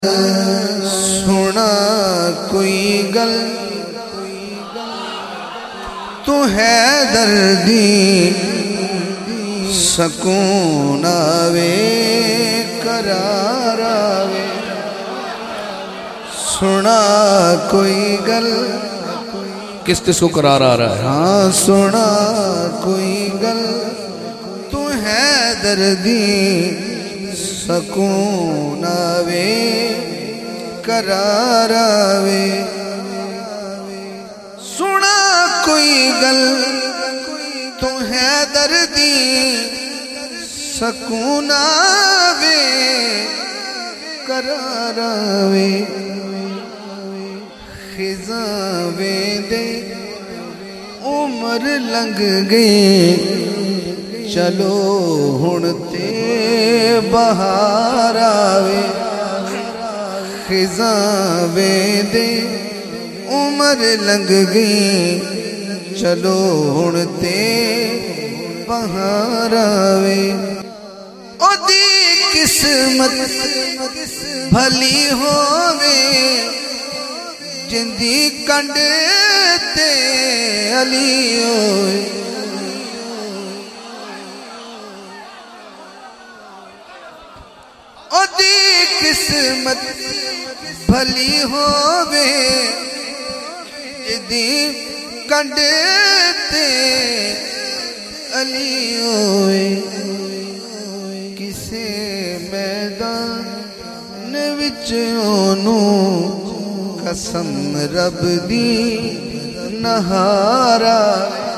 सुना कोई गल तू है दर्दी सकून आवे करार आवे। सुना कोई गल किस किस को करार आ रहा है? हाँ सुना कोई गल तू है दर्दी सकून आवे करार आवे। सुना कोई गल तू है दर्दी सकून आवे करार आवे। खिज़ा वेंदे उम्र लंघ गई चलो हुण ते बहार आवे। खिज़ा वेंदे उम्र लंघ गई चलो हुण ते बहार आवे। ओदी किस्मत भली होवे जिंदी कंड ते अली होए। ओदी किस्मत भली होवे जिंदी कंड ते अली होए। किसे मैदान विच ओनू कसम रब दी नहारा